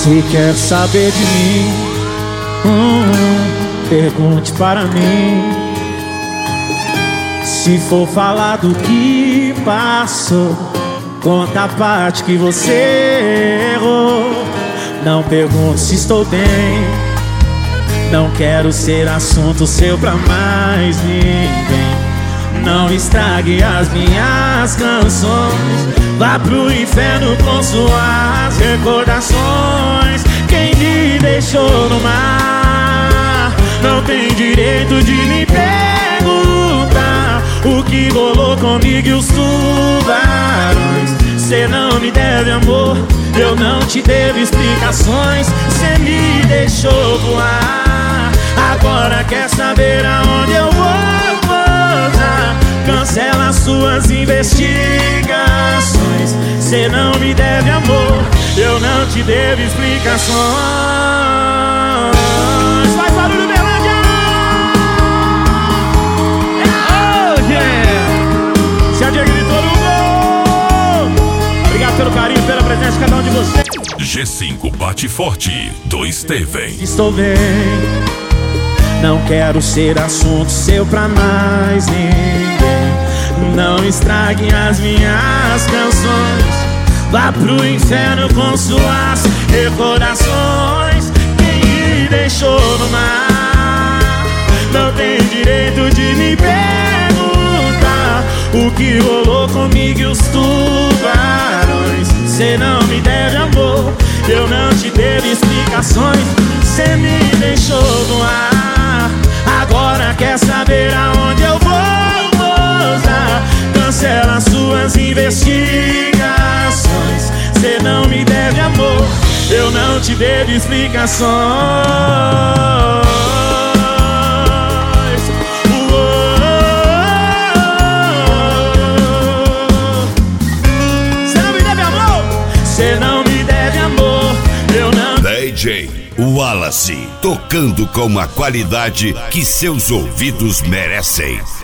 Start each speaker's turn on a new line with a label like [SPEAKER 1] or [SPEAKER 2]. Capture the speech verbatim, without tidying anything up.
[SPEAKER 1] Se quer saber de mim, hum, pergunte para mim. Se for falar do que passou, conta a parte que você errou. Não pergunte se estou bem, não quero ser assunto seu pra mais ninguém. Não estrague as minhas canções, vá pro inferno com suas recordações. Quem me deixou no mar não tem direito de me perguntar o que rolou comigo e os tubarões. Cê não me deve amor, eu não te devo explicações. Cê me deixou voar, agora quer saber aonde eu vou pousar. Cancela suas investigações. Cê não me deve amor, eu não te devo explicações. Faz barulho, Berlândia! Oh, yeah! Se a Diego gritou no gol! Obrigado pelo carinho, pela presença de cada um de vocês.
[SPEAKER 2] G cinco bate forte, dois T vem.
[SPEAKER 1] Estou bem, não quero ser assunto seu pra mais ninguém. Não estrague as minhas canções, vá pro inferno com suas recordações. Quem me deixou no mar não tem direito de me perguntar o que rolou comigo e os tubarões. Cê não me deve amor, eu não te devo explicações. Cê me deixou no ar, agora quer saber aonde eu vou pousar. Cancela suas investigações. Cê não me deve amor, eu não te devo explicações. Cê não me deve amor, cê não me deve amor, eu não.
[SPEAKER 2] D J Wallace, tocando com a qualidade que seus ouvidos merecem.